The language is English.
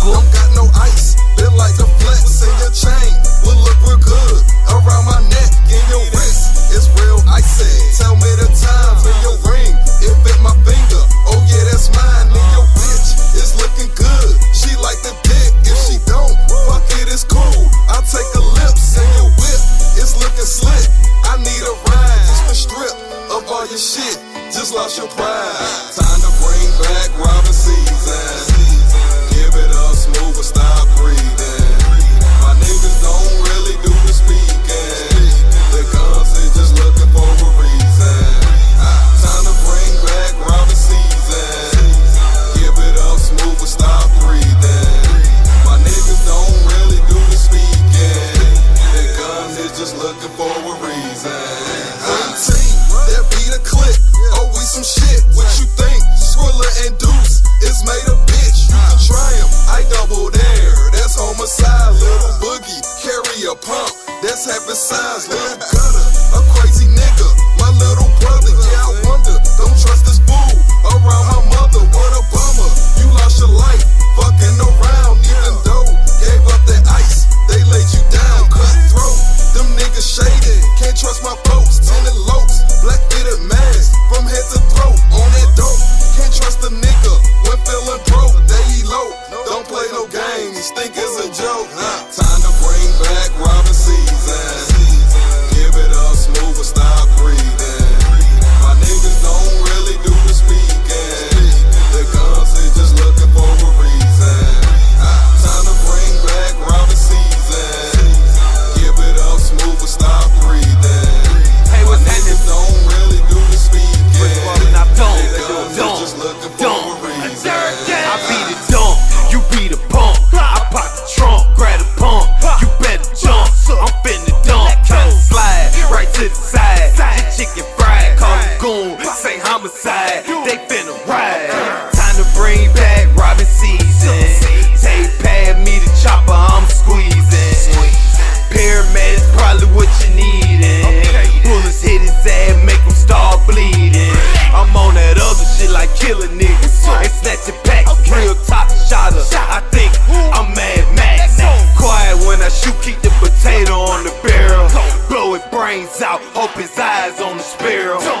Don't got no ice, been like a flex in your chain. Will look real good around my neck and your wrist. It's real icy. Tell me the time in your ring. It bit my finger. Oh yeah, that's mine. And your bitch is looking good. She like the dick. If she don't, fuck it, it's cool. I'll take her lips and your whip. It's looking slick. I need a ride. Just a strip of all your shit. Just lost your pride. Time to bring back Robin season. Give it up smooth and stop breathing. My niggas don't really do the speaking. The guns is just looking for a reason. Time to bring back Robin season. Give it up smooth and stop breathing. My niggas don't really do the speaking. The guns is just looking for a reason. 18, that be the click. Oh, we some shit. What you think? Skrilla and Deuce is made a bitch. You can try him. I double dare. That's homicide. Little Boogie carry a pump. That's half his size. Little Gutter, a crazy nigga. My little brother. Yeah, I wonder. Don't trust this fool around my mother. What a bummer. You lost your life fucking around. Even though gave up that ice, they laid you down. Cutthroat. Them niggas shaded. Can't trust my folks. Tinted lopes. Black fitted mask from head to throat. On that dope. Can't trust a nigga when feeling broke. They elope. Don't play no games. Think it's a joke. Time to bring back Robin season. Give it up smooth and stop breathing. My niggas don't really do the speaking. The guns is just looking for a reason. Time to bring back Robin season. Give it up smooth and stop breathing. Hey, what's My niggas don't really do the speaking. Just looking for a reason. I be the dump, you be the pump. I pop the trunk, grab the pump. You better jump, I'm finna dump. Tryna slide right to the side. The chicken fried, call it goon, say homicide. They finna ride. Time to bring back Robin season. Tape pad me the chopper, I'm squeezing. Paramedics probably what you needin'. Bullets hit his ass, make him start bleeding. I'm on that other shit like killer niggas and snatching packs, real top shotter. I think I'm Mad Max. Quiet when I shoot, keep the potato on the barrel. Blow his brains out, hope his eyes on the sparrow.